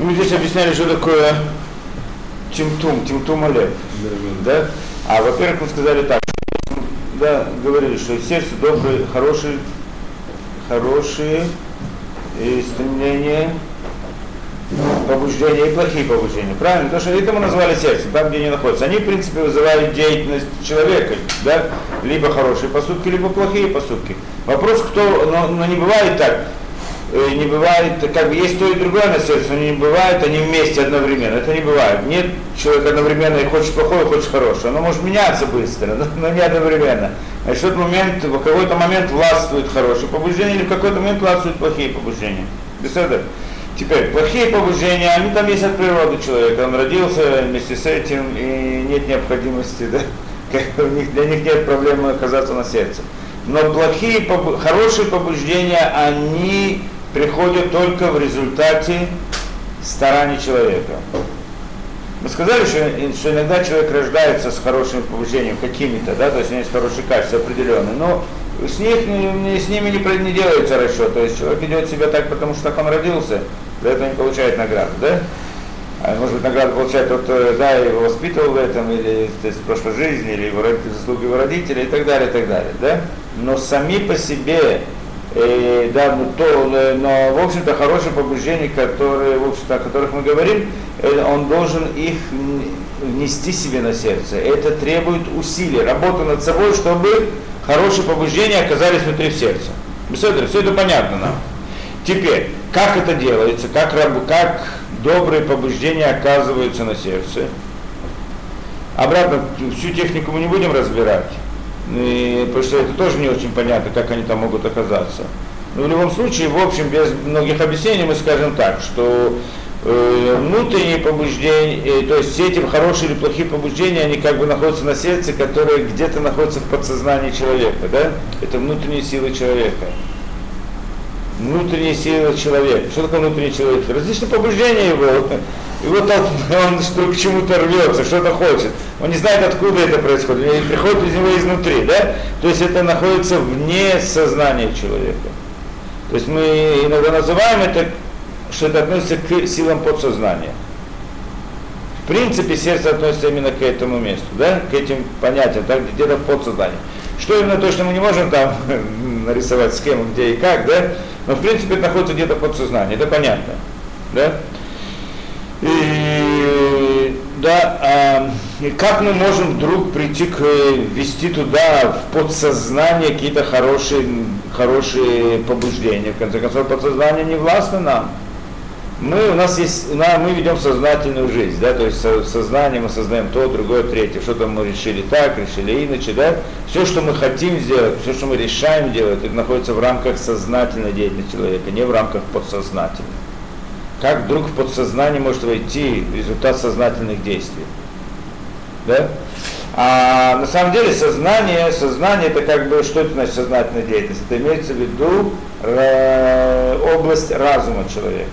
Мы здесь объясняли, что такое тимтум алев, да? А во-первых, мы сказали так, да, говорили, что сердце добрые, хорошие стремления, побуждения и плохие побуждения. Правильно? Потому что это мы назвали сердцем, там, где они находятся. Они, в принципе, вызывают деятельность человека, да? Либо хорошие поступки, либо плохие поступки. Вопрос, кто, но не бывает так. Не бывает, как бы есть то и другое на сердце, но не бывает они вместе одновременно. Это не бывает. Нет человека одновременно и хочешь плохое, и хочешь хорошее. Оно может меняться быстро, но не одновременно. Значит, в какой-то момент властвует хорошее побуждение, или в какой-то момент властвуют плохие побуждения. Без этого. Теперь, плохие побуждения, они там есть от природы человека. Он родился вместе с этим, и нет необходимости, да? Для них нет проблемы оказаться на сердце. Но хорошие побуждения, они приходят только в результате стараний человека. Мы сказали, что иногда человек рождается с хорошим побуждением какими-то, да, то есть у него есть хорошие качества определенные, но с ними не делается расчет. То есть человек ведет себя так, потому что так он родился, для этого не получает награду, да? А может быть, награду получает тот, да, его воспитывал в этом, или в прошлой жизни, или заслуги его родителей, и так далее, да? Но сами по себе, да, но в общем-то, хорошие побуждения, о которых мы говорим, он должен их внести себе на сердце. Это требует усилий, работы над собой, чтобы хорошие побуждения оказались внутри сердца. Все это понятно нам. Теперь, как это делается, как добрые побуждения оказываются на сердце. Обратно, всю технику мы не будем разбирать, потому что это тоже не очень понятно, как они там могут оказаться. Но в любом случае, в общем, без многих объяснений мы скажем так, что внутренние побуждения, то есть все эти хорошие или плохие побуждения, они как бы находятся на сердце, которые где-то находятся в подсознании человека, да? Это внутренние силы человека. Внутренние силы человека. Что такое внутренний человек? Различные побуждения его. И вот он что к чему-то рвется, что-то хочет. Он не знает, откуда это происходит. И приходит из него изнутри, да? То есть это находится вне сознания человека. То есть мы иногда называем это, что это относится к силам подсознания. В принципе, сердце относится именно к этому месту, да? К этим понятиям, так, где-то в подсознании. Что именно то, что мы не можем там нарисовать схему, где и как, да? Но в принципе это находится где-то в подсознании, это понятно, да? И как мы можем вдруг прийти ввести туда в подсознание какие-то хорошие побуждения? В конце концов, подсознание не властно нам. Мы ведем сознательную жизнь, да, то есть сознанием мы создаем то, другое, третье. Что-то мы решили так, решили иначе, да. Все, что мы хотим сделать, все, что мы решаем делать, это находится в рамках сознательной деятельности человека, не в рамках подсознательной. Как вдруг в подсознание может войти результат сознательных действий? Да? А на самом деле сознание это как бы, что это значит сознательная деятельность? Это имеется в виду область разума человека.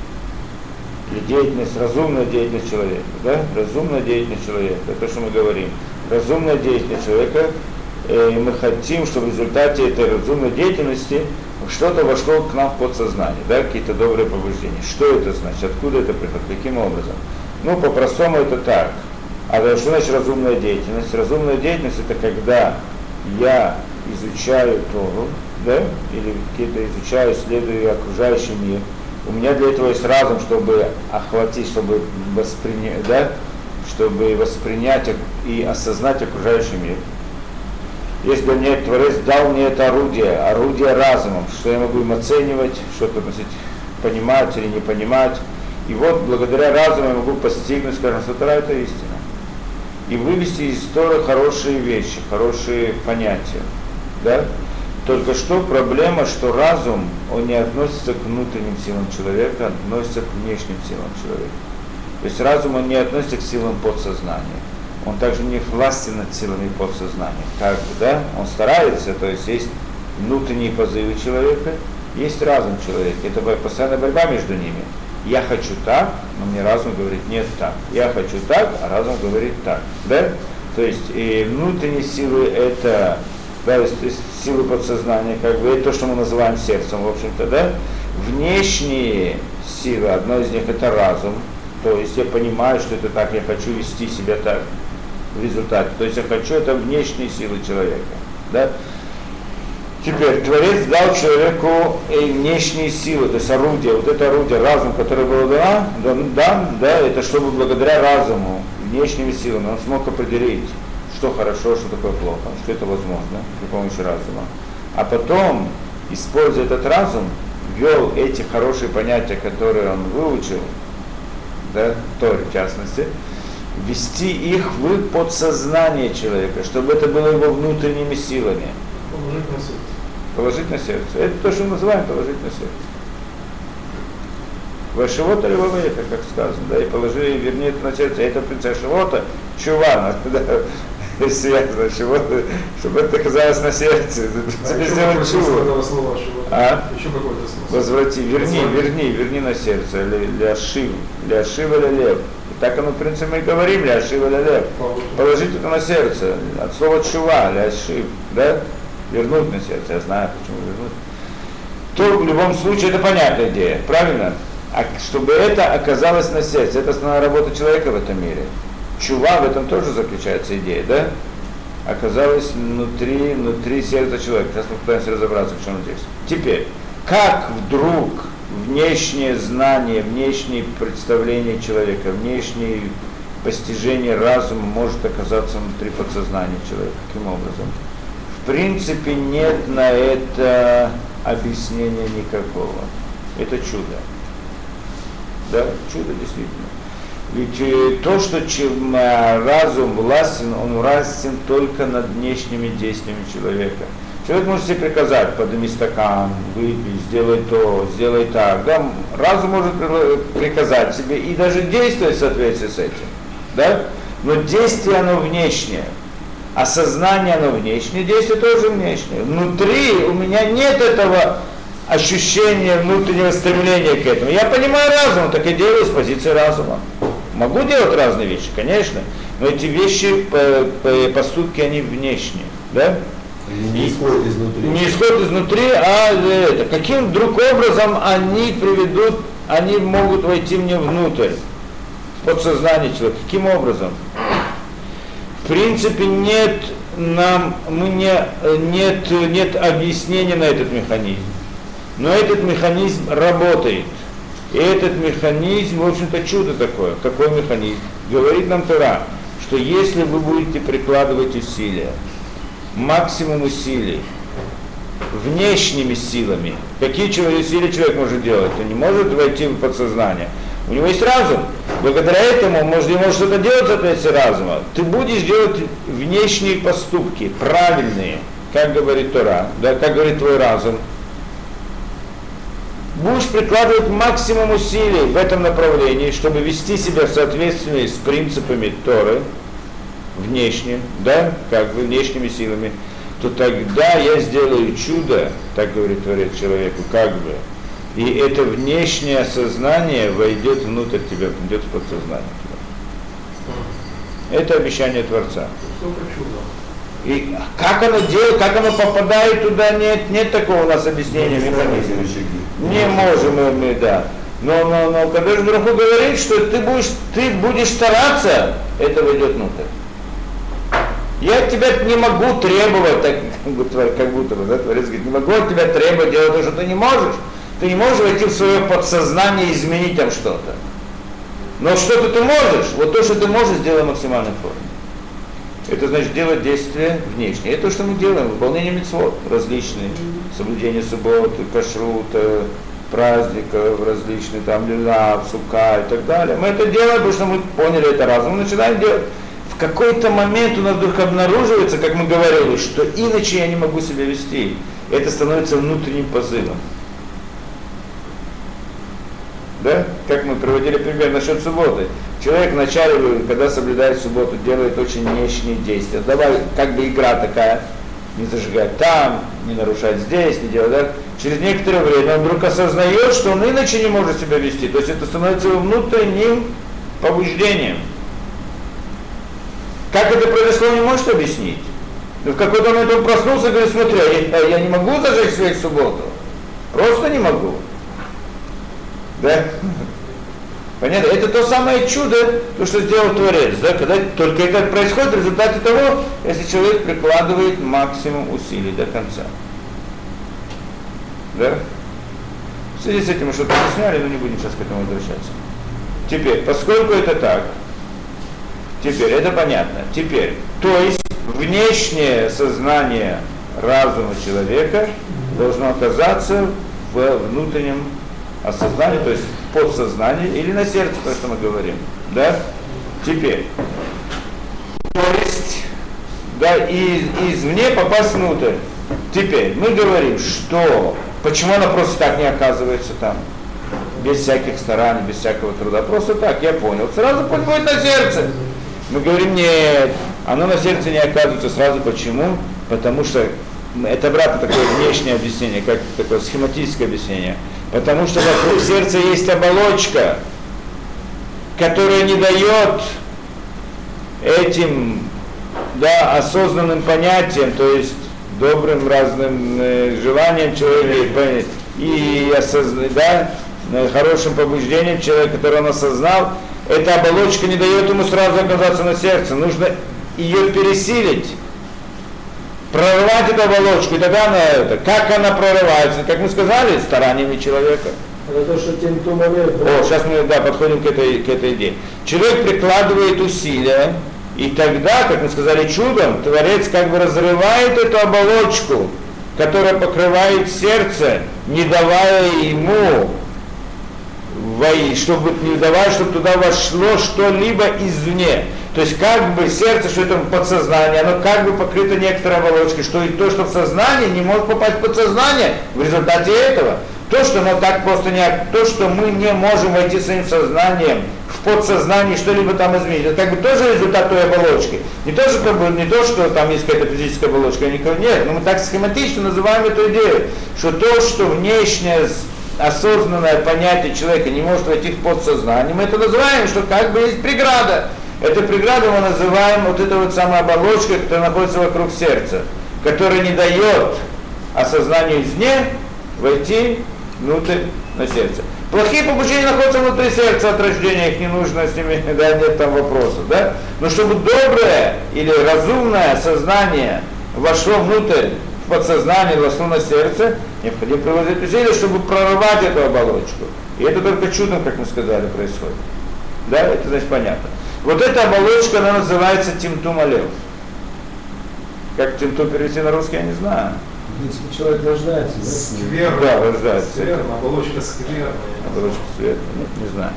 Или разумная деятельность человека. Да? Разумная деятельность человека, это то, что мы говорим. Разумная деятельность человека, и мы хотим, чтобы в результате этой разумной деятельности что-то вошло к нам в подсознание, да, какие-то добрые побуждения. Что это значит? Откуда это приходит? Каким образом? Ну, по-простому это так. А что значит разумная деятельность? Разумная деятельность это когда я изучаю Тору, да, или какие-то изучаю, исследую окружающий мир. У меня для этого есть разум, чтобы охватить, чтобы воспринять, да, чтобы воспринять и осознать окружающий мир. Если бы мне Творец дал мне это орудие разумом, что я могу им оценивать, что-то понимать или не понимать. И вот благодаря разуму я могу постигнуть, скажем, что Тора это истина. И вывести из Торы хорошие вещи, хорошие понятия. Да? Только что проблема, что разум, он не относится к внутренним силам человека, а относится к внешним силам человека. То есть разум, он не относится к силам подсознания. Он также не властен над силами подсознания. Как бы, да? Он старается, то есть есть внутренние позывы человека, есть разум человека. Это постоянная борьба между ними. Я хочу так, но мне разум говорит нет так. Я хочу так, а разум говорит так. Да? То есть и внутренние силы это, да, то есть силы подсознания, как бы это то, что мы называем сердцем, в общем-то, да? Внешние силы. Одно из них это разум. То есть я понимаю, что это так, я хочу вести себя так в результате. То есть я хочу, это внешние силы человека. Да? Теперь Творец дал человеку внешние силы, то есть орудие. Вот это орудие, разум, которое было дан, это чтобы благодаря разуму, внешними силами он смог определить, что хорошо, что такое плохо, что это возможно при помощи разума. А потом, используя этот разум, ввел эти хорошие понятия, которые он выучил, да, в Торе в частности, ввести их в подсознание человека, чтобы это было его внутренними силами. Положить на сердце. Положить на сердце. Это то, что мы называем положить на сердце. Вашивота левовеха, как сказано, да, и положи, верни это на сердце. Это принцип Шивота, чува, да, связано, Шивота, чтобы это оказалось на сердце. Тебе сделать чуву. Еще какой-то смысл. Возврати, верни на сердце, для шива лев. И так оно, в принципе, мы и говорим, ля шива лев. Положить это на сердце, от слова чува, ля шив, да? Вернуть на сердце, я знаю, почему вернуть. То в любом случае это понятная идея, правильно? А чтобы это оказалось на сердце, это основная работа человека в этом мире. Чува, в этом тоже заключается идея, да? Оказалось внутри сердца человека. Сейчас мы пытаемся разобраться, в чем здесь. Теперь, как вдруг внешнее знание, внешнее представление человека, внешнее постижение разума может оказаться внутри подсознания человека? Каким образом? В принципе, нет на это объяснения никакого. Это чудо. Да, чудо действительно. Ведь то, что разум властен, он властен только над внешними действиями человека. Человек может себе приказать, подними стакан, выпей, сделай то, сделай так. Да? Разум может приказать себе и даже действовать в соответствии с этим. Да? Но действие оно внешнее. А сознание оно внешнее, действие тоже внешнее. Внутри у меня нет этого ощущения внутреннего стремления к этому. Я понимаю разум, так и делаю с позиции разума. Могу делать разные вещи, конечно, но эти вещи, поступки, они внешние. Да? Не исходят изнутри. Не исходят изнутри, а это. Каким вдруг образом они могут войти мне внутрь, в подсознание человека. Каким образом? В принципе, нет объяснения на этот механизм. Но этот механизм работает. И этот механизм, в общем-то, чудо такое. Какой механизм? Говорит нам Тора, что если вы будете прикладывать усилия, максимум усилий, внешними силами, какие усилия человек может делать? Он не может войти в подсознание. У него есть разум. Благодаря этому ему может что-то делать в соответствии разума. Ты будешь делать внешние поступки, правильные, как говорит Тора, да, как говорит твой разум. Будешь прикладывать максимум усилий в этом направлении, чтобы вести себя в соответствии с принципами Торы, внешним, да, как бы внешними силами, то тогда я сделаю чудо, так говорит Творец человеку, как бы, и это внешнее сознание войдет внутрь тебя, войдет в подсознание тебя. Это обещание Творца. И как оно делает, как оно попадает туда, нет такого у нас объяснения механизма. Не можем мы, да. Но когда же Барух Hu говорит, что ты будешь стараться, это войдет внутрь. Я от тебя не могу требовать, как будто бы, да, Творец говорит, не могу от тебя требовать делать то, что ты не можешь. Ты не можешь войти в свое подсознание и изменить там что-то. Но что-то ты можешь, вот то, что ты можешь, сделай в максимальной форме. Это значит делать действия внешние. Это то, что мы делаем, выполнение мицвот различные, соблюдение субботы, кашрута, праздников различных, там, лилав, сука и так далее. Мы это делаем, потому что мы поняли это разум, мы начинаем делать. В какой-то момент у нас вдруг обнаруживается, как мы говорили, что иначе я не могу себя вести. Это становится внутренним позывом. Да? Как мы приводили пример насчет субботы. Человек вначале, когда соблюдает субботу, делает очень внешние действия. Давай, как бы игра такая, не зажигать там, не нарушать здесь, не делать так. Через некоторое время он вдруг осознает, что он иначе не может себя вести. То есть это становится его внутренним побуждением. Как это произошло, он не может объяснить. Но в какой-то момент он проснулся и говорит, смотри, я не могу зажечь свет в субботу. Просто не могу. Да? Понятно? Это то самое чудо, то, что сделал Творец. Да? Когда, только это происходит в результате того, если человек прикладывает максимум усилий до конца. Да? В связи с этим мы что-то объясняли, но не будем сейчас к этому возвращаться. Теперь, поскольку это так, теперь это понятно. Теперь, то есть внешнее сознание разума человека должно оказаться в внутреннем осознании, то есть в подсознании или на сердце, то, что мы говорим. Да? Теперь, то есть, да, извне попасть внутрь. Теперь, мы говорим, что почему она просто так не оказывается там, без всяких стараний, без всякого труда, просто так, я понял, сразу пусть будет на сердце. Мы говорим, нет, оно на сердце не оказывается сразу, почему? Потому что, это обратно такое внешнее объяснение, как такое схематическое объяснение, потому что вокруг сердца есть оболочка, которая не дает этим, да, осознанным понятиям, то есть добрым разным желаниям человека и да, хорошим побуждением человека, который он осознал, эта оболочка не дает ему сразу оказаться на сердце. Нужно ее пересилить, прорвать эту оболочку, и тогда она это. Как она прорывается? Как мы сказали, стараниями человека. Это то, что тем момент. О, сейчас мы подходим к этой идее. Человек прикладывает усилия, и тогда, как мы сказали, чудом, Творец как бы разрывает эту оболочку, которая покрывает сердце, не давая ему, чтобы туда вошло что-либо извне. То есть как бы сердце, что это подсознание, оно как бы покрыто некоторой оболочкой, что и то, что в сознании, не может попасть в подсознание в результате этого. То, что оно так просто то, что мы не можем войти своим сознанием в подсознание, что-либо там изменить. Это как бы тоже результат той оболочки. Не то, что там есть какая-то физическая оболочка, нет, но мы так схематично называем эту идею, что то, что внешнее осознанное понятие человека не может войти в подсознание, мы это называем, что как бы есть преграда. Эту преграду мы называем вот эта вот самая оболочка, которая находится вокруг сердца, которая не дает осознанию извне войти внутрь на сердце. Плохие побуждения находятся внутри сердца от рождения, их не нужно с ними, да, нет там вопросов, да? Но чтобы доброе или разумное сознание вошло внутрь, в подсознание, вошло на сердце, необходимо приложить усилия, чтобы прорвать эту оболочку. И это только чудом, как мы сказали, происходит. Да, это значит понятно. Вот эта оболочка, она называется тимтум алев. Как тимтум перевести на русский, я не знаю. Если человек рождается, да? Скверно. Да, рождается. Скверно, оболочка скверная. Оболочка светлая, не знаю.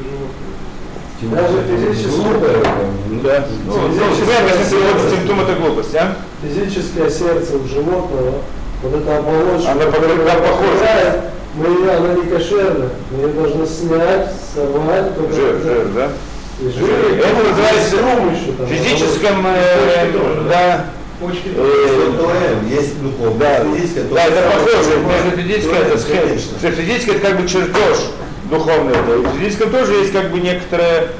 Даже физически. Да. Тимтум это глупость, а? Физическое сердце у животного, вот эта оболочка, она похожа. Она не кошерная, мы ее должны снять, сорвать. Жир, да? Жир. Это называется физическом, да. Есть духовное, да, физическое, да, это похоже, между физическое, это что физическое это как бы чертеж духовный, и в физическом тоже есть как бы некоторое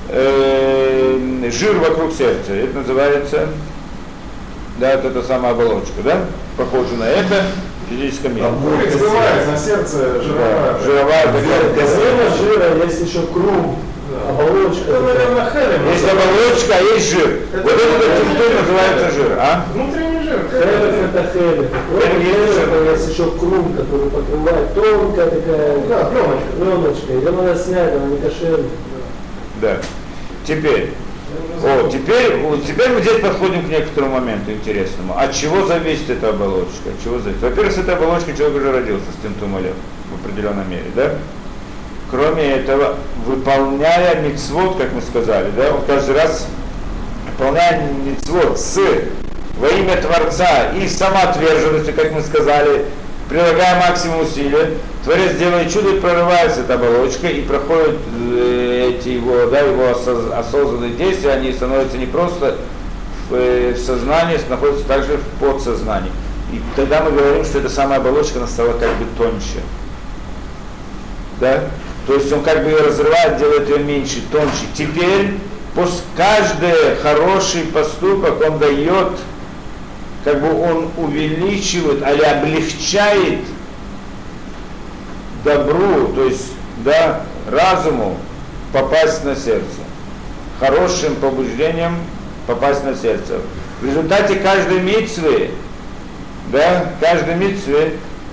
жир вокруг сердца, это называется, да, вот эта самая оболочка, да, похоже на это в физическом мире. Бывает на сердце жировая. Да, жировая такая. Помимо жира есть еще круг. Оболочка. Это, наверное, хелем. Есть оболочка, а есть жир. Вот этот тимтум называется жир, а? Внутренний жир. Хелем это хелем. Это есть еще круг, который покрывает тонкая такая пленочка. Ее надо снять, она не кошерная. Да. Теперь мы здесь подходим к некоторому моменту интересному. От чего зависит эта оболочка? От чего зависит? Во-первых, с этой оболочкой человек уже родился с тимтум алев в определенной мере, да? Кроме этого, выполняя мицвот, как мы сказали, да, он каждый раз, выполняя мицвот во имя Творца и самоотверженности, как мы сказали, прилагая максимум усилий, Творец делает чудо и прорывается эта оболочка, и проходят эти его осознанные действия, они становятся не просто в сознании, находятся также в подсознании. И тогда мы говорим, что эта самая оболочка, она стала как бы тоньше. Да? То есть он как бы ее разрывает, делает ее меньше, тоньше. Теперь каждый хороший поступок он дает, как бы он увеличивает или облегчает добру, то есть да, разуму попасть на сердце, хорошим побуждением попасть на сердце. В результате каждой мицвы, да, каждой мицвы,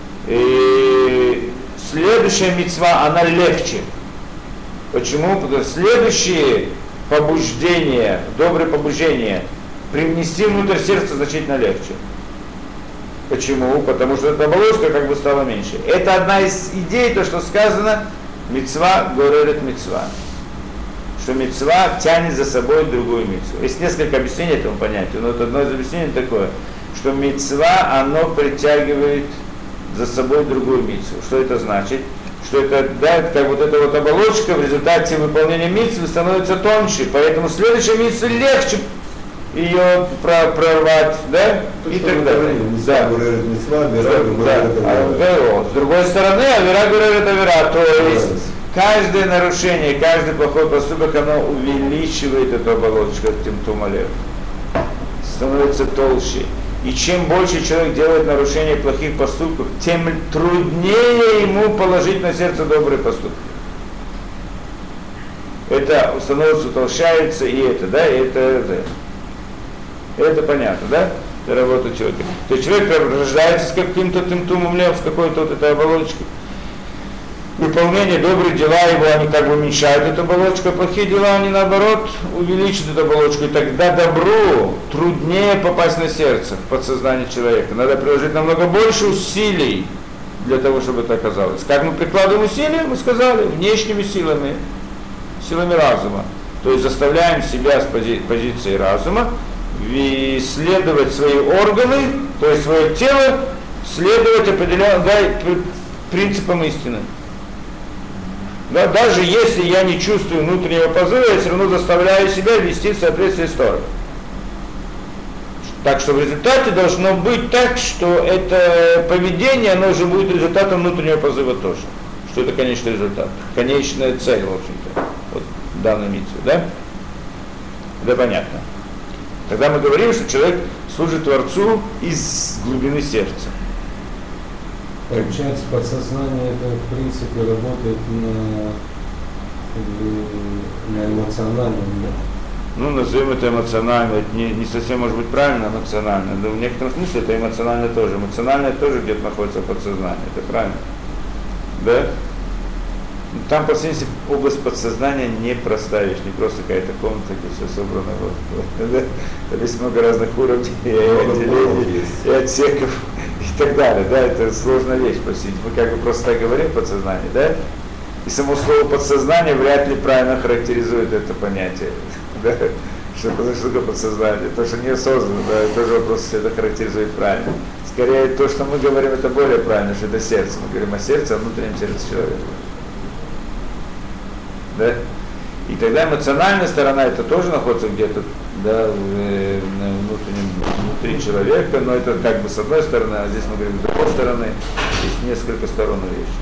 следующая мицва, она легче. Почему? Потому что следующие побуждения, добрые побуждения, привнести внутрь сердца значительно легче. Почему? Потому что эта оболочка как бы стала меньше. Это одна из идей, то, что сказано, мицва горерет мицва. Что мицва тянет за собой другую мицву. Есть несколько объяснений этому понятию, но вот одно из объяснений такое, что мицва, оно притягивает за собой другую мицву. Что это значит? Что это, да, как вот эта вот оболочка в результате выполнения мицвы становится тоньше, поэтому следующая мицва легче ее прорвать, да, и так далее. Да. С другой стороны, авера говорит авера, то есть каждое нарушение, каждый плохой поступок, оно увеличивает эту оболочку, тем тумалев, становится толще. И чем больше человек делает нарушения плохих поступков, тем труднее ему положить на сердце добрые поступки. Это становится, утолщается, и это, да, и это понятно, да? Это работа человека. То есть человек рождается с каким-то тумом лев, с какой-то вот этой оболочкой. Выполнение добрых дела его, они как бы уменьшают эту оболочку, а плохие дела, они наоборот увеличивают эту оболочку. И тогда добру труднее попасть на сердце, в подсознание человека. Надо приложить намного больше усилий для того, чтобы это оказалось. Как мы прикладываем усилия, мы сказали, внешними силами, силами разума. То есть заставляем себя с позиции разума исследовать свои органы, то есть свое тело, следовать определенным принципам истины. Да, даже если я не чувствую внутреннего позыва, я все равно заставляю себя вести в соответствии с Торой. Так что в результате должно быть так, что это поведение, оно уже будет результатом внутреннего позыва тоже. Что это конечный результат, конечная цель, в общем-то, вот данной митцвы, да? Это понятно. Тогда мы говорим, что человек служит Творцу из глубины сердца. Получается, подсознание это в принципе работает на эмоциональном уровне. Ну, назовем это эмоционально, это не совсем может быть правильно эмоционально, но в некотором смысле это эмоционально тоже. Эмоциональное тоже где-то находится в подсознании, это правильно. Да? Там, по сути, область подсознания не проставишь, не просто какая-то комната, где все собрано. Вот. Там есть много разных уровней, и отделений, и отсеков, и так далее. Да? Это сложная вещь, по сути. Мы как бы просто так говорим подсознание, да? И само слово подсознание вряд ли правильно характеризует это понятие. Да? Что такое подсознание? То, что неосознанно, да, это тоже вопрос, если это характеризует правильно. Скорее, то, что мы говорим, это более правильно, что это сердце. Мы говорим о сердце, о внутреннем сердце человека. Да? И тогда эмоциональная сторона, это тоже находится где-то, да, внутри человека, но это как бы с одной стороны, а здесь мы говорим с другой стороны, есть несколько сторон вещи.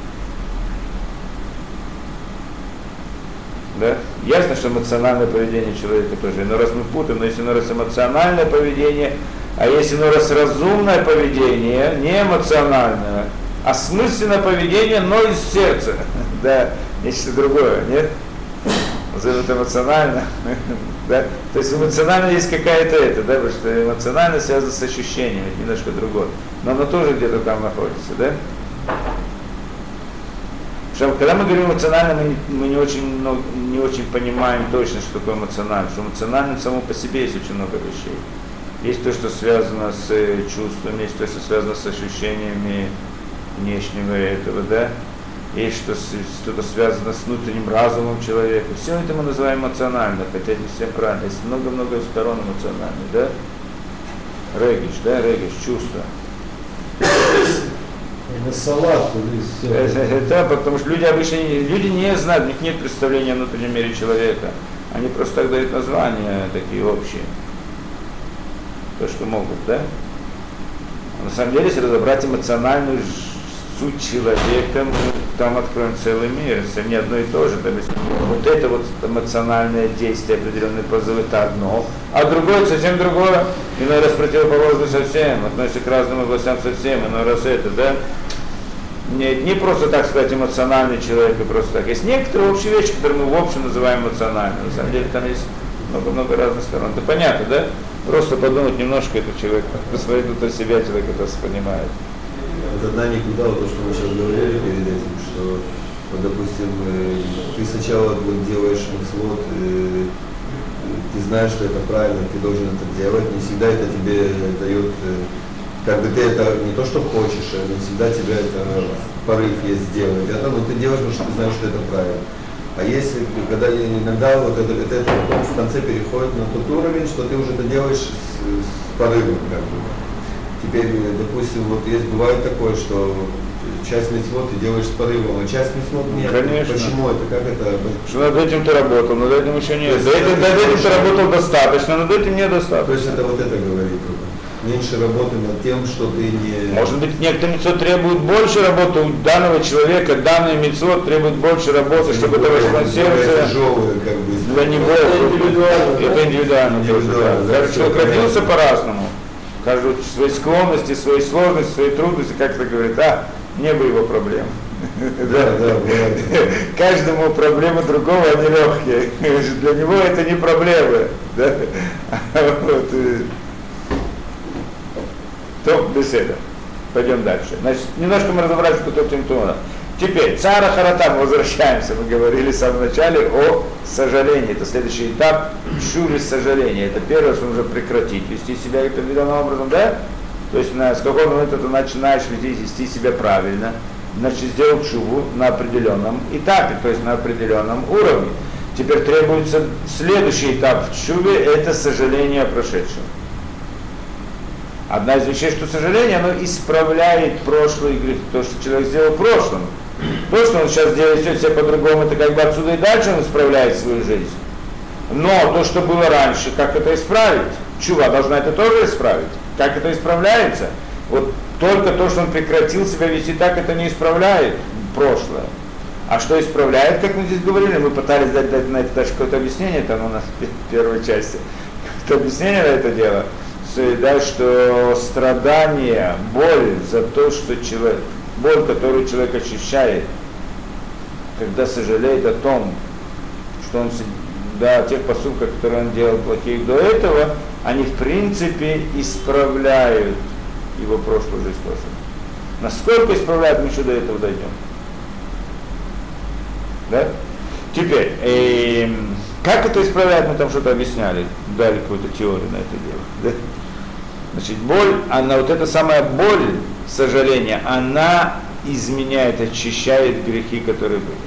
Да? Ясно, что эмоциональное поведение человека тоже. Иной раз мы путаем, но есть иной раз эмоциональное поведение, а есть иной раз разумное поведение, не эмоциональное, а смысленное поведение, но из сердца. Да, нечто другое, нет? Назовем это эмоционально. Да? То есть эмоционально есть какая-то это, да, потому что эмоционально связано с ощущением, это немножко другое. Но оно тоже где-то там находится, да? Когда мы говорим эмоционально, мы не очень понимаем точно, что такое эмоционально. Что эмоционально само по себе есть очень много вещей. Есть то, что связано с чувствами, есть то, что связано с ощущениями внешнего этого, да? Есть что-то связано с внутренним разумом человека. Все это мы называем эмоционально, хотя не всем правильно. Есть много-много сторон эмоциональных, да? Региш, да, региш, чувство. Это салат. Это потому что люди обычно не знают, у них нет представления о внутреннем мире человека. Они просто так дают названия такие общие. То, что могут, да? А на самом деле, если разобрать эмоциональную суть человека, мы там откроем целый мир, совсем не одно и то же. То есть, вот это вот эмоциональное действие, определенный позыв, это одно, а другое совсем другое, иной раз противоположно совсем, относится к разным областям совсем, иной раз это, да? не просто, так сказать, эмоциональный человек и просто так. Есть некоторые общие вещи, которые мы в общем называем эмоциональными. На самом деле там есть много разных сторон. Это понятно, да? Просто подумать немножко, этот человек посмотреть на себя, человек это понимает. Вот одна никуда, вот то, что мы сейчас говорили перед этим, что, вот, допустим, ты сначала вот делаешь мицвот, ты знаешь, что это правильно, ты должен это делать, не всегда это тебе дает, как бы ты это не то, что хочешь, а не всегда тебя это порыв есть сделать это, но ты делаешь, потому что ты знаешь, что это правильно. А если, когда иногда вот это потом в конце переходит на тот уровень, что ты уже это делаешь с порывом, как бы. Теперь, допустим, вот есть, бывает такое, что часть мицвот ты делаешь с порывом, а часть мицвот нет. Конечно. Почему это? Как это? Что над этим ты работал, над этим еще нет. Над этим ты работал достаточно, над этим недостаточно. То есть это вот это говорит. Меньше работы над тем, что ты не... Может быть, некоторые мицвот требуют больше работы у данного человека, данный мицвот требует больше работы, чтобы это вошло в сердце. Тяжелое, как бы. Для него это индивидуально. Каждый человек родился по-разному. Каждый свои склонности, свои сложности, свои трудности, как это говорит, не было его проблем. Да. Каждому проблемы другого, они легкие. Для него это не проблемы. Да? То, беседа. Пойдем дальше. Значит, немножко мы разобрались, что такое тимтуна. Теперь, цара харата, мы возвращаемся. Мы говорили в самом начале о сожалении. Это следующий этап шури сожаления. Это первое, что нужно прекратить. Вести себя определенным образом, да? То есть с какого момента ты начинаешь вести себя правильно, значит, сделать шуву на определенном этапе, то есть на определенном уровне. Теперь требуется следующий этап в шуве, это сожаление о прошедшем. Одна из вещей, что сожаление, оно исправляет прошлый грех, то, что человек сделал в прошлом. То, что он сейчас делает все по-другому, это как бы отсюда и дальше он исправляет свою жизнь. Но то, что было раньше, как это исправить? Чува должна это тоже исправить. Как это исправляется? Вот только то, что он прекратил себя вести так, это не исправляет прошлое. А что исправляет, как мы здесь говорили, мы пытались дать на это даже какое-то объяснение, там у нас в первой части, какое-то объяснение на это дело. Да, что страдание, боль за то, что человек, боль, которую человек ощущает, когда сожалеет о том, что он, да, о тех поступках, которые он делал плохих до этого, они в принципе исправляют его прошлую жизнь. Насколько исправляют, мы еще до этого дойдем. Да? Теперь, как это исправляет, мы там что-то объясняли, дали какую-то теорию на это дело. Да? Значит, боль, она, вот эта самая боль, сожаление, она изменяет, очищает грехи, которые были.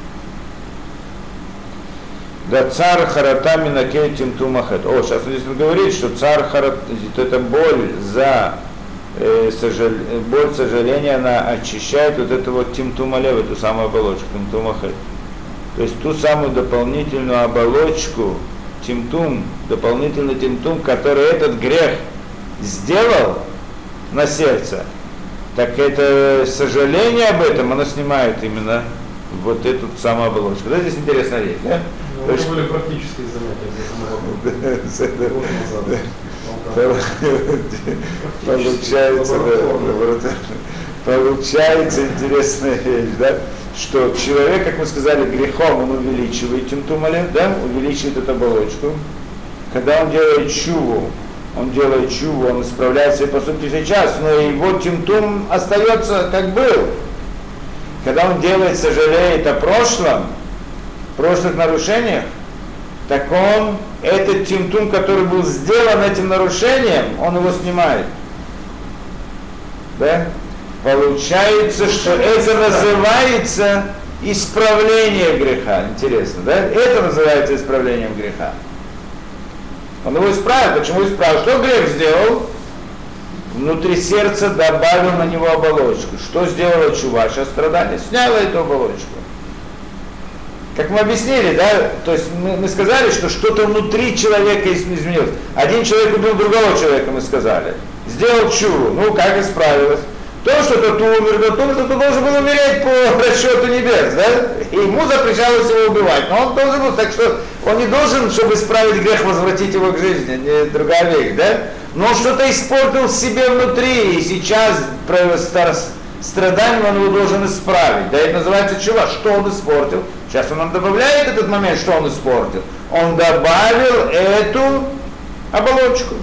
Да, цар харата минакей тимтумахет. Сейчас здесь он говорит, что цар харат, это боль за боль сожаления, она очищает вот эту вот тимтумалев, эту самую оболочку, тимтумахет. То есть ту самую дополнительную оболочку, тимтум, дополнительный тимтум, который этот грех сделал на сердце, так это сожаление об этом, оно снимает именно вот эту самую оболочку. Да, здесь интересная вещь, да? Ну, это были практические занятия, получается интересная вещь, да? Что человек, как мы сказали, грехом он увеличивает тимтумалев, да? Увеличивает эту оболочку. Когда он делает чуву, он исправляет свои поступки сейчас, но его тимтум остается как был. Когда он сожалеет о прошлых нарушениях, так он, этот тимтум, который был сделан этим нарушением, он его снимает. Да? Получается, что это называется исправление греха. Интересно, да? Это называется исправлением греха. Он его исправил. Почему исправил? Что грех сделал? Внутри сердца добавил на него оболочку. Что сделала чува? Сейчас страдание. Сняла эту оболочку. Как мы объяснили, да? То есть мы сказали, что что-то внутри человека изменилось. Один человек убил другого человека, мы сказали. Сделал чуву. Ну, как исправилось? То, что тот умер, то, что тот должен был умереть по расчету небес, да? И ему запрещалось его убивать. Но он должен был, так что он не должен, чтобы исправить грех, возвратить его к жизни, не другая вещь, да? Но он что-то испортил в себе внутри, и сейчас страданием он его должен исправить. Да, это называется чува. Что он испортил? Сейчас он нам добавляет этот момент, что он испортил. Он добавил эту оболочку.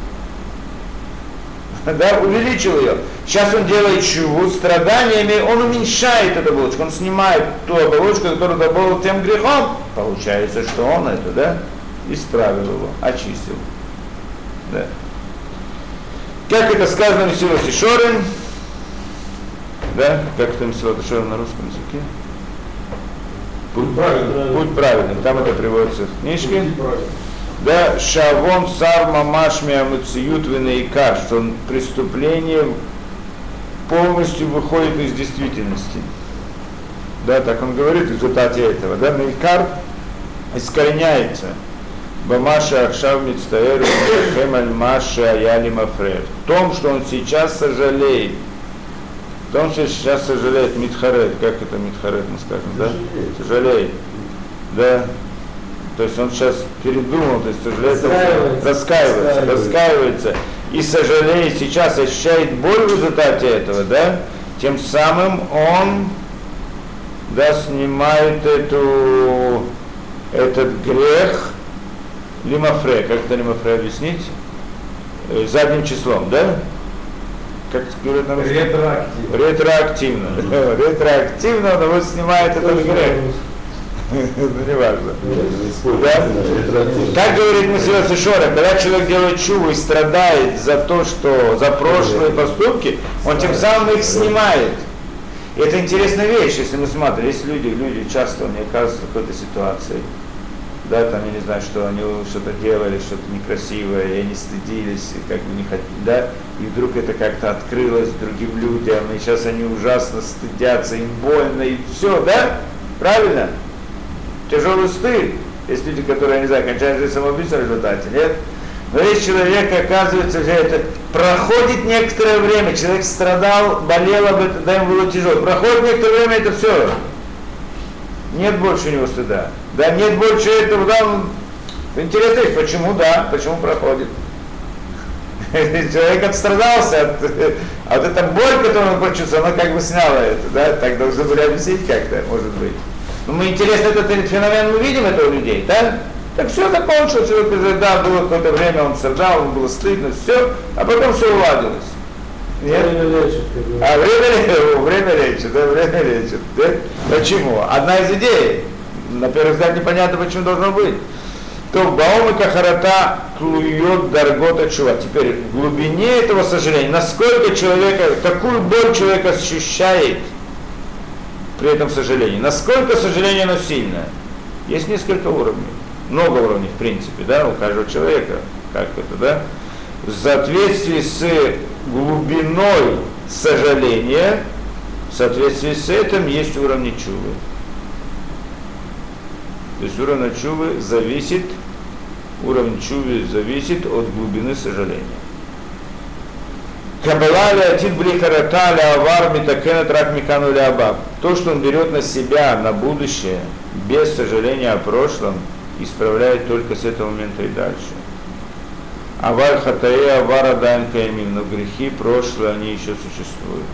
Да, увеличил ее. Сейчас он делает чуву страданиями, он уменьшает эту оболочку, он снимает ту оболочку, которую добавил тем грехом. Получается, что он это, да, исправил его, очистил. Да. Как это сказано в Месилот Йешорим, да, как это Месилот Йешорим на русском языке? Путь праведный. Там это приводится в книжке. Да, шавон сар мамаш миамуциют винейкар, что преступление полностью выходит из действительности. Да, так он говорит в результате этого. Да, мейкар искореняется. Бамаша Ахшав Мицтаэру Хемаль Маша Яли Мафред. В том, что он сейчас сожалеет. В том, что сейчас сожалеет Митхарет. Как это Митхарет мы скажем, да? Сожалеет. Да. То есть он сейчас передумал, то есть сожалеет, раскаивается. И сожалеет, сейчас ощущает боль в результате этого, да? Тем самым он, да, снимает этот грех лимафре, как это лимафре объяснить? Задним числом, да? Как говорят на русском? Ретроактивно. Ретроактивно он его снимает этот грех. Не важно. Да? Так говорит Месилот Йешорим, когда человек делает чуву и страдает за то, что за прошлые поступки, он тем самым их снимает. И это интересная вещь, если мы смотрим, есть люди часто не оказываются в какой-то ситуации. Да, там, я не знаю, что они что-то делали, что-то некрасивое, и они стыдились, и как бы не хотели, да, и вдруг это как-то открылось другим людям, и сейчас они ужасно стыдятся, им больно, и все, да? Правильно? Тяжелый стыд. Есть люди, которые, я не знаю, кончают жизнь самоубийством в результате, нет? Но есть человек, оказывается, это проходит некоторое время, человек страдал, болел об этом, да, ему было тяжело. Проходит некоторое время, это все. Нет больше у него стыда. Да, нет больше этого, да. Интересно, почему, да, почему проходит. Человек отстрадался от этой боли, которую он почувствовал, она как бы сняла это, да, так должны были объяснить как-то, может быть. Но мы, интересно, этот феномен мы видим, это у людей, да? Так все закончилось, человек уже, да, было какое-то время, он страдал, ему было стыдно, все, а потом все уладилось. Нет? Время лечит. Время лечит, да, время лечит. Да? Почему? Одна из идей, на первый взгляд непонятно, почему должно быть. То баум и кахарата клюет даргота чува. Теперь в глубине этого сожаления, насколько человека, какую боль человек ощущает при этом сожалении, насколько сожаление оно сильное. Есть несколько уровней, много уровней в принципе, да, у каждого человека, как это, да, в соответствии с глубиной сожаления, в соответствии с этим есть уровни чувы. То есть уровень чувы зависит от глубины сожаления. То, что он берет на себя, на будущее, без сожаления о прошлом, исправляет только с этого момента и дальше. Авар хатае, авар адан каимим, но грехи прошлые, они еще существуют.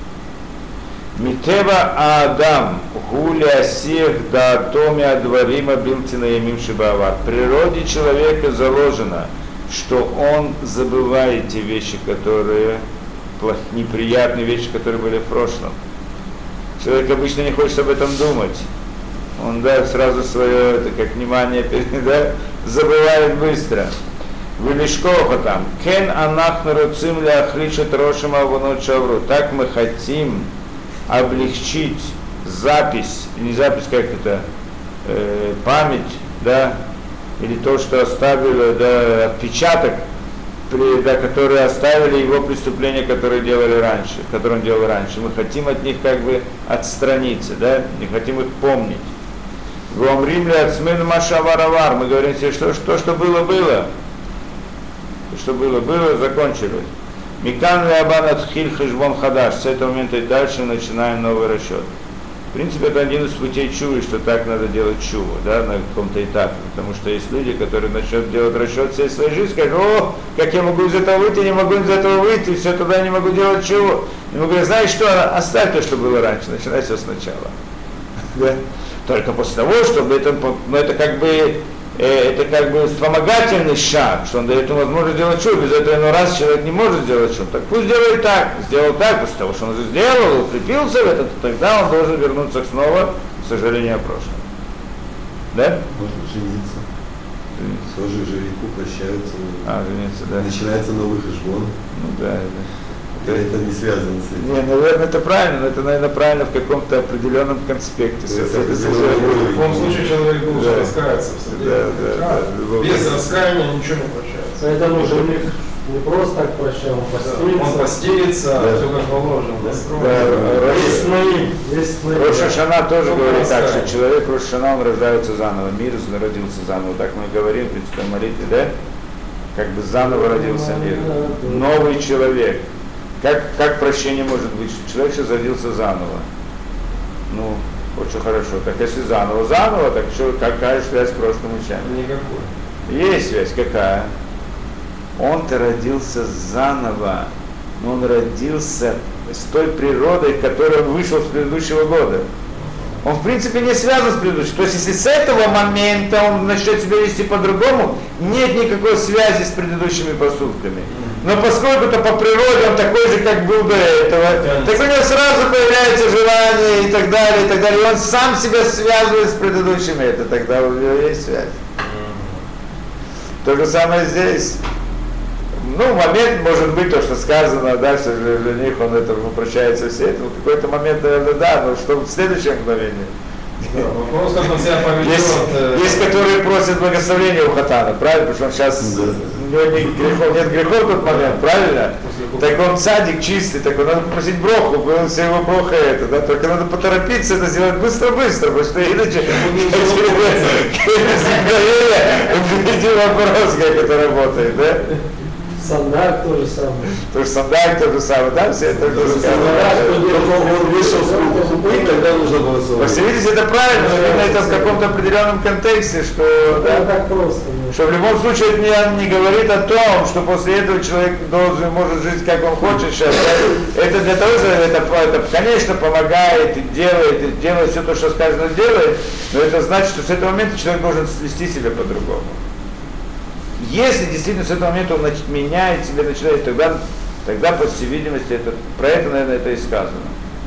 Митева Адам, гуля сех да атоми адварима билтина ямим шибавар. В природе человека заложено, что он забывает те вещи, которые неприятные вещи, которые были в прошлом. Человек обычно не хочет об этом думать. Он, да, сразу свое, это как внимание, да, забывает быстро. Вылишкова там. Кен анахну руцим ляхличат рошим авонот шавру. Так мы хотим облегчить запись, не запись, как это, память, да, или то, что оставили, да, отпечаток, да, которые оставили его преступления, которые делали раньше, которые он делал раньше. Мы хотим от них как бы отстраниться, да, не хотим их помнить. Гомрим ли ацмен машаваравар. Мы говорим себе, что было, было. Что было, закончилось. Микан ли абан атхиль хижбон хадаш. С этого момента и дальше начинаем новый расчет. В принципе, это один из путей чувы, что так надо делать чуву, да, на каком-то этапе. Потому что есть люди, которые начнут делать расчет всей своей жизни, скажут, о, как я могу из этого выйти, не могу из этого выйти, все туда не могу делать чуву. И мы говорим, знаешь что, оставь то, что было раньше, начинай все сначала. Да? Только после того, чтобы это, ну, это как бы вспомогательный шаг, что он дает ему возможность делать чуву, без этого иной раз человек не может сделать чуву. Так пусть делает так, сделал так, после того, что он уже сделал, укрепился в этом, тогда он должен вернуться снова к сожалению о прошлом. Да? Можно жениться. Тоже женику прощаются. Жениться, да. Начинается новый хэшбон. Ну да. Это не связано с этим. Не, наверное, это правильно, но это, наверное, правильно в каком-то определенном конспекте. В любом случае человек должен раскаяться в сердце. Без раскаяния ничего не прощается. Поэтому жених не просто так прощал, он постелится. Он постелится, все как положено. Есть мои. Рош ха-Шана тоже говорит так, что человек Рош ха-Шана, он рождается заново, мир родился заново. Так мы говорим, в принципе, в молитве, да? Как бы заново родился мир. Новый человек. Как прощение может быть? Человек сейчас родился заново. Ну, очень хорошо. Так если заново, так что, какая связь с прошлым учением? Никакой. Есть связь, какая? Он-то родился заново, но он родился с той природой, которая вышел с предыдущего года. Он в принципе не связан с предыдущим. То есть если с этого момента он начнет себя вести по-другому, нет никакой связи с предыдущими поступками. Но поскольку-то по природе он такой же, как был до этого, так у него сразу появляется желание и так далее, и так далее. И он сам себя связывает с предыдущими, это тогда у него есть связь. То же самое здесь. Ну, момент может быть то, что сказано, да, что жених, он это прощается все это. В какой-то момент, наверное, да, но что в следующее мгновение. Да, вопрос, как он себя поведет. Есть, которые просят благословения у хатана, правильно? Потому что он сейчас, у него нет грехов в тот момент, правильно? Так он цадик чистый, так он надо попросить броху, был все его броха это, да, только надо поторопиться это сделать быстро-быстро, потому что иначе увидел вопрос, как это работает, да? Сандарк то же самое. То же Сандарк то же самое, да, все это уже сказано. Он вышел с хупы, тогда нужно было По всей видимости, это правильно, но видно это в каком-то определенном контексте, что, да, так просто. что в любом случае это не говорит о том, что после этого человек может жить как он хочет сейчас. Это для того, что это, конечно, помогает и делает все то, что сказано, делает, но это значит, что с этого момента человек должен вести себя по-другому. Если действительно с этого момента он меняет себя, начинает, тогда по всей видимости, про это, наверное, это и сказано.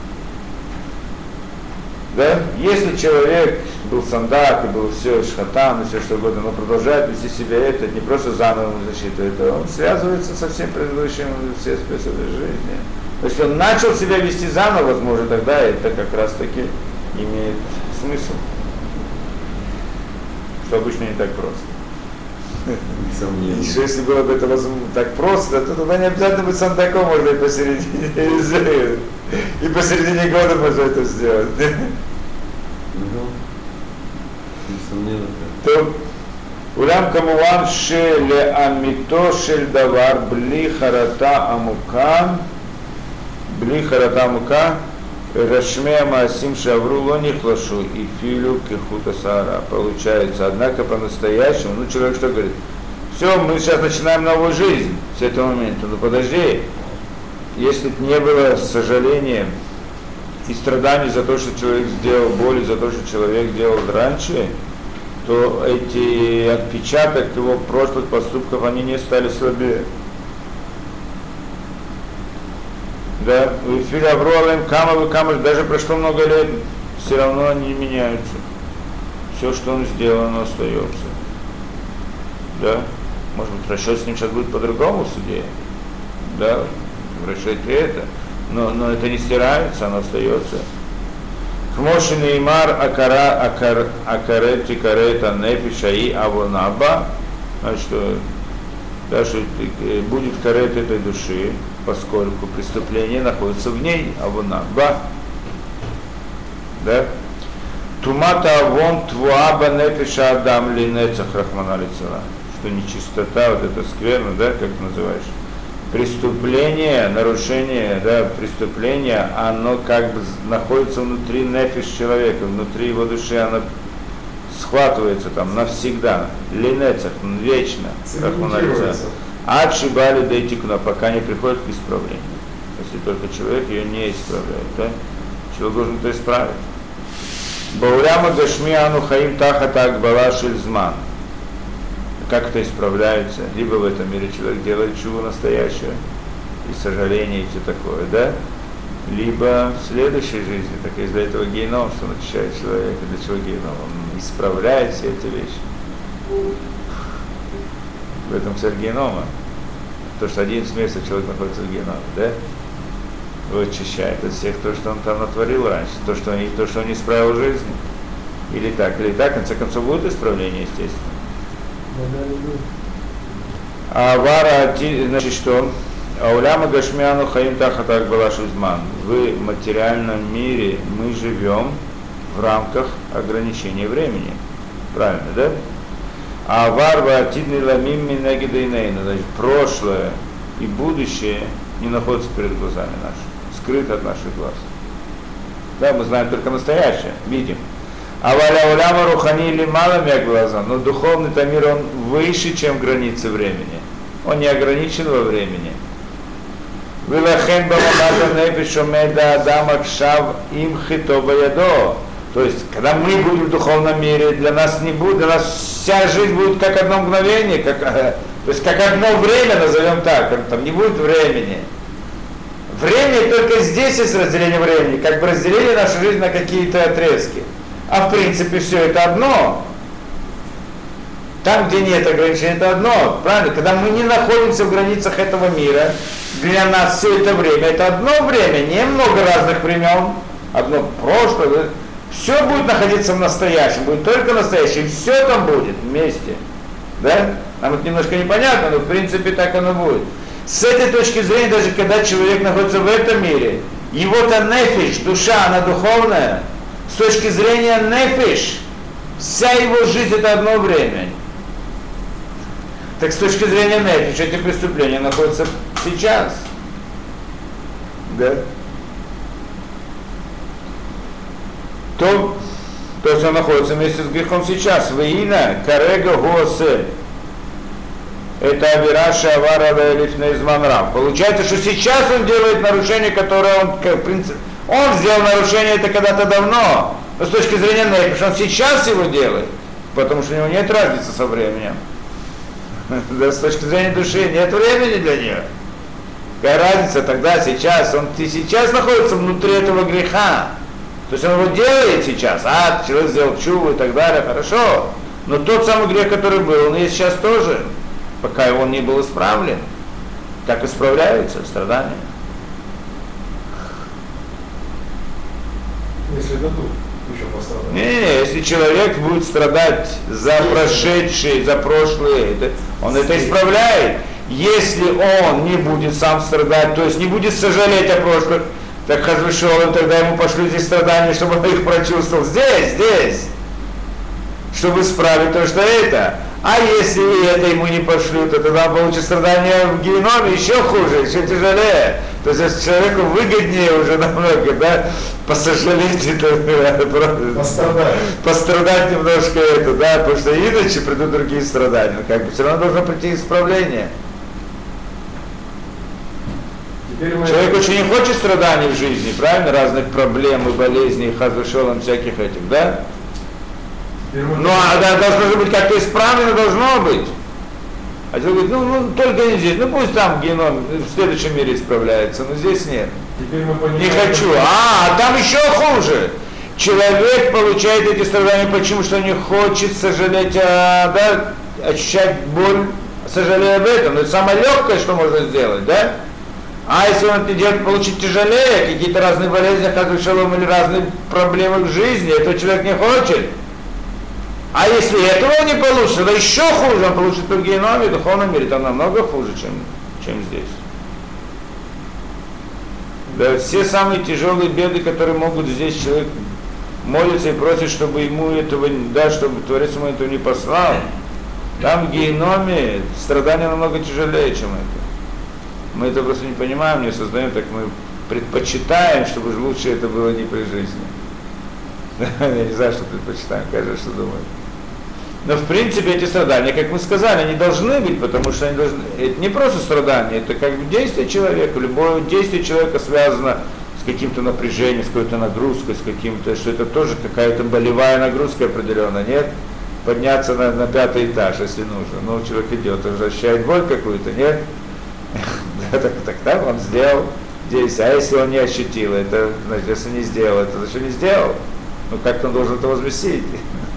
Да? Если человек был сандак и был все шхатан и все что угодно, но продолжает вести себя это не просто заново защиту, это он связывается со всем предыдущим, все способы жизни. То есть он начал себя вести заново, возможно, тогда это как раз таки имеет смысл. Что обычно не так просто. Что если было бы это так просто, то тогда не обязательно быть сандаком, можно и посередине, и посередине года можно это сделать. То улям камуван шеле амито шель давар бли харата амука рашме маасим шавру лони хлашу и филю кехута саара. Получается, однако по-настоящему, человек что говорит? Все, мы сейчас начинаем новую жизнь с этого момента. Ну подожди, если бы не было сожаления и страданий за то, что человек сделал, боли за то, что человек делал раньше, то эти отпечаток его прошлых поступков, они не стали слабее. Да, в эфире Авролем, Камы, даже прошло много лет, все равно они не меняются. Все, что он сделал, оно остается. Да, может быть, расчет с ним сейчас будет по-другому в суде. Да, в расчете это. Но это не стирается, оно остается. Кмоши неймар акарети карета нефиша и авонаба. Значит, да, что будет карет этой души, поскольку преступление находится в ней, авонаба. Да? Тумата авон твуаба нефиша адам линецах рахмана лицела. Что нечистота, вот это скверно, да, как называешь? преступление, нарушение, да, преступление, оно как бы находится внутри нефиш человека, внутри его души, оно схватывается там навсегда, линецах, вечно, как он говорится. Отшибали дейтикуна, пока не приходит к исправлению. Если только человек ее не исправляет, да? Человек должен это исправить. Бауляма гашмиану хаим тахата акбала шельзман. Как это исправляется? Либо в этом мире человек делает чуву настоящую, и сожаление, и все такое, да? Либо в следующей жизни, так из-за этого геном, что начищает человека, для чего геном? Он исправляет все эти вещи. В этом цель генома. То, что 11 месяцев человек находится в геноме, да? Очищает от всех то, что он там натворил раньше, то, что он не исправил в жизни. Или так, в конце концов, будет исправление, естественно. А вара, значит, что? Ауляма гашмиану хаим тахатак балашузман. В материальном мире мы живем в рамках ограничения времени. Правильно, да? А варва атидни ламим минагидейнейна. Значит, прошлое и будущее не находятся перед глазами нашими, скрыто от наших глаз. Да, мы знаем только настоящее, видим. А валя уляма рухани или малами глаза, но духовный-то мир, он выше, чем границы времени. Он не ограничен во времени. Вилахен бамамата нефиш омеда адам акшав им хито баядо. То есть, когда мы будем в духовном мире, для нас не будет, для нас вся жизнь будет как одно мгновение, то есть как одно время, назовем так, там не будет времени. Время только здесь есть разделение времени, как бы разделение нашей жизни на какие-то отрезки. А в принципе все это одно. Там, где нет ограничений, это одно. Правильно? Когда мы не находимся в границах этого мира, для нас все это время, это одно время, не много разных времен, одно прошлое, да? Все будет находиться в настоящем, будет только настоящее, и все там будет вместе. Да? Нам это немножко непонятно, но в принципе так оно будет. С этой точки зрения, даже когда человек находится в этом мире, его-то нефиш, душа, она духовная, с точки зрения нефиш, вся его жизнь это одно время. Так с точки зрения нефиш, эти преступления находятся сейчас. Да? То есть он находится вместе с грехом сейчас. Ваина, карега, госе. Это авираша авара лифнеизманрам. Получается, что сейчас он делает нарушение, которое он сделал нарушение это когда-то давно. Но с точки зрения нефиш, он сейчас его делает, потому что у него нет разницы со временем. Да, с точки зрения души нет времени для нее. Какая разница тогда, сейчас? Он сейчас находится внутри этого греха. То есть он его делает сейчас, человек сделал чуву и так далее, хорошо. Но тот самый грех, который был, он есть сейчас тоже, пока он не был исправлен. Как исправляются страдания? Если дадут, еще пострадать. Не, если человек будет страдать за прошедшие, за прошлые, он это исправляет. Если он не будет сам страдать, то есть не будет сожалеть о прошлых, так Хазвышолом, тогда ему пошлют здесь страдания, чтобы он их прочувствовал. Здесь. Чтобы исправить то, что это. А если это ему не пошлют, то тогда он получит страдания в геноме еще хуже, еще тяжелее. То есть человеку выгоднее уже намного, да, посожалеть, пострадать немножко это, да, потому что иначе придут другие страдания. Как бы все равно должно прийти исправление. Человек очень не хочет страданий в жизни, правильно? Разных проблем и болезней, хазвышолом, всяких этих, да? Ну, а должно быть как-то исправлено, должно быть. А человек говорит, только не здесь, пусть там геном в следующем мире исправляется, но здесь нет. Не хочу. А там еще хуже. Человек получает эти страдания, почему? Что не хочет сожалеть, ощущать боль, сожалея об этом. Но это самое легкое, что можно сделать, да? А если он это делает, получить тяжелее, какие-то разные болезни, хазвышолом, или разные проблемы в жизни, этого человек не хочет. А если этого не получится, то еще хуже, он получит в геноме, в духовном мире, там намного хуже, чем здесь. Да, все самые тяжелые беды, которые могут здесь человек молится и просит, чтобы ему этого, да, чтобы Творец ему этого не послал. Там в геноме страдания намного тяжелее, чем это. Мы это просто не понимаем, не создаем, так мы предпочитаем, чтобы лучше это было не при жизни. Я не знаю, что предпочитаем, каждый что думает. Но в принципе эти страдания, как мы сказали, они должны быть, потому что они должны. Это не просто страдания, это как бы действие человека. Любое действие человека связано с каким-то напряжением, с какой-то нагрузкой, с каким-то, что это тоже какая-то болевая нагрузка определенная, нет? Подняться на 5-й этаж, если нужно. Ну, человек идет, он же ощущает боль какую-то, нет? Так он сделал здесь, а если он не ощутил, это, значит, если не сделал, это зачем не сделал? Ну, как-то он должен это возместить.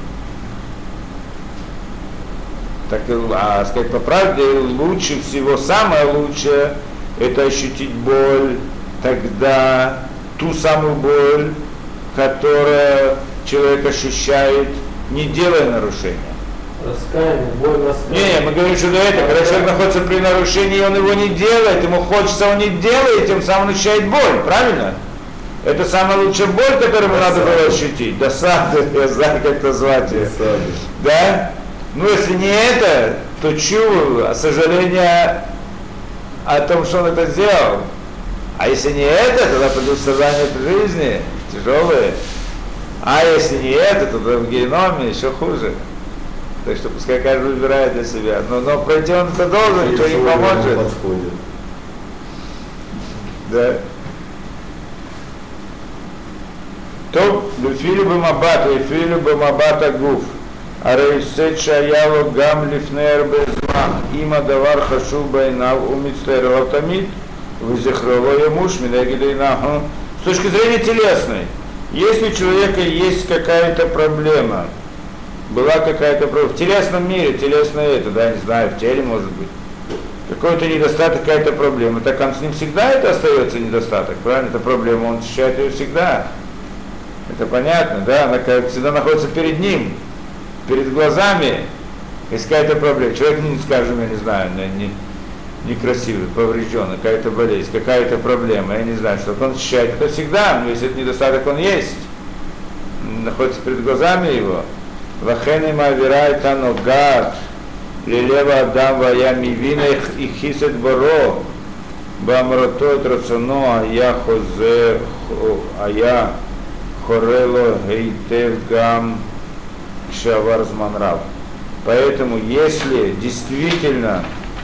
Так, а сказать по правде, лучше всего, самое лучшее, это ощутить боль, тогда ту самую боль, которую человек ощущает, не делая нарушения. Раскаяние, боль, раскаяние. Не, мы говорим, что это, когда человек находится при нарушении, он его не делает, ему хочется, он не делает, тем самым он ощущает боль, правильно? Это самая лучшая боль, которую ему надо было ощутить. Досада, я знаю, как это звать ее. Да? Ну, если не это, то чувство, сожаление о том, что он это сделал. А если не это, тогда придут страдания в жизни, тяжелые. А если не это, то в геноме еще хуже. Так что пускай каждый выбирает для себя. Но пройти он это должен, ничего не поможет. Да. То, לפי במבט, לפי במבט הגוף, הרי הפסד שהיה לו גם לפני הרבה זמן, אם הדבר חשוב בעיניו הוא מצטער עליו תמיד, וזכרו לא ימוש מנגד עיניו. С точки зрения телесной, если у человека есть какая-то проблема, была какая-то проблема, в телесном мире, телесное это, да, не знаю, в теле может быть, какой-то недостаток, какая-то проблема, так он с ним всегда это остается недостаток, правильно? Это проблема, он ощущает ее всегда. Это понятно, да, она всегда находится перед ним, перед глазами, есть какая-то проблема. Человек, скажем, я не знаю, некрасивый, поврежденный, какая-то болезнь, какая-то проблема, я не знаю, что он ощущает это всегда, но если этот недостаток он есть, находится перед глазами его. Вахени мавирай таногат, лилева адам вая мивинех и хисет боро, бамрото трацано, ая хозе, ая хорело гейтев гам кшавар зманрав. Поэтому, если действительно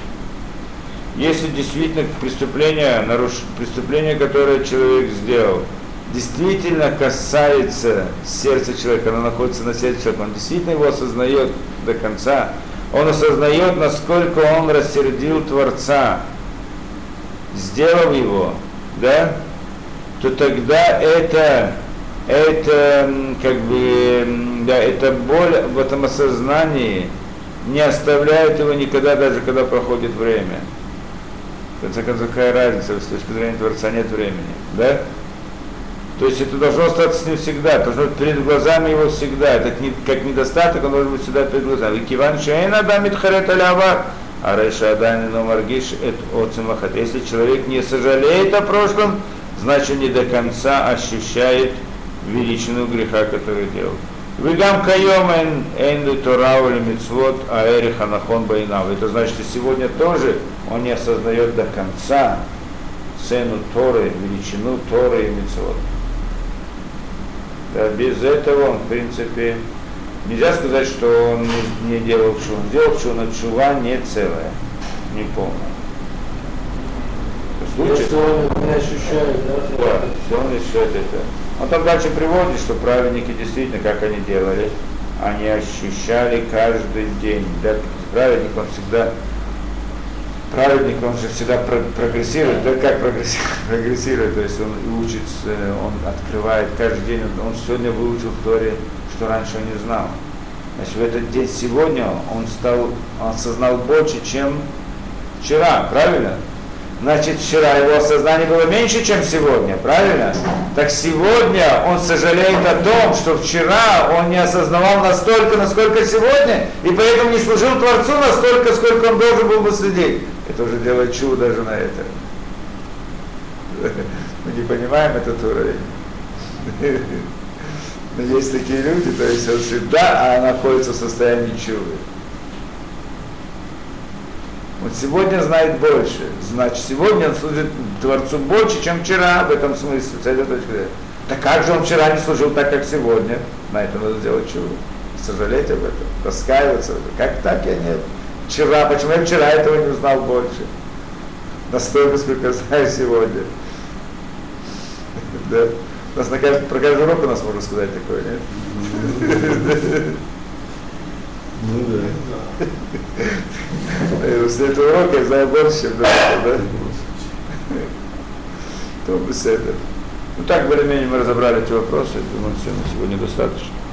преступление, которое человек сделал, действительно касается сердца человека, оно находится на сердце человека, он действительно его осознает до конца, он осознает, насколько он рассердил Творца, сделав его, да, то тогда это как бы, да, эта боль в этом осознании не оставляет его никогда, даже когда проходит время. В конце концов, какая разница, с точки зрения Творца нет времени, да? То есть это должно остаться с ним всегда, должно быть перед глазами его всегда. Это как недостаток, он должен быть всегда перед глазами. Киван шейна дамит харет алява, а рейша адани номаргиш эт оцимахат. Если человек не сожалеет о прошлом, значит не до конца ощущает величину греха, который делал. Вигам кайом эн торау или мицвот аэрих анахон байнав. Это значит, что сегодня тоже он не осознает до конца цену Торы, величину Торы и мицвот. Да, без этого он, в принципе, нельзя сказать, что он не делал чува. Он делал чува, но чува не целая, не полная. Если он не ощущает, да, если он ощущает это. Он там дальше приводит, что праведники действительно, как они делали, они ощущали каждый день. Да, праведник, он же всегда прогрессирует. Да, как прогрессирует, то есть он учится, он открывает каждый день, он сегодня выучил в Торе, что раньше он не знал. Значит, в этот день сегодня он осознал больше, чем вчера, правильно? Значит, вчера его осознание было меньше, чем сегодня, правильно? Так сегодня он сожалеет о том, что вчера он не осознавал настолько, насколько сегодня, и поэтому не служил Творцу настолько, сколько он должен был бы следить. Это уже делает чудо даже на это. Мы не понимаем этот уровень. Но есть такие люди, то есть он всегда находится в состоянии чуда. Вот сегодня знает больше. Значит, сегодня он служит Творцу больше, чем вчера в этом смысле. С этой точки зрения. Так как же он вчера не служил так, как сегодня? На это надо сделать чего? Сожалеть об этом, раскаиваться. Как так я не... Вчера, почему я вчера этого не узнал больше? Настолько, сколько знаю сегодня. Да. У нас про каждый урок у нас можно сказать такое, нет? Ну да. После этого урока я знаю больше, чем до этого, да? То без этого. Ну так, более-менее мы разобрали эти вопросы. Думаю, все, на сегодня достаточно.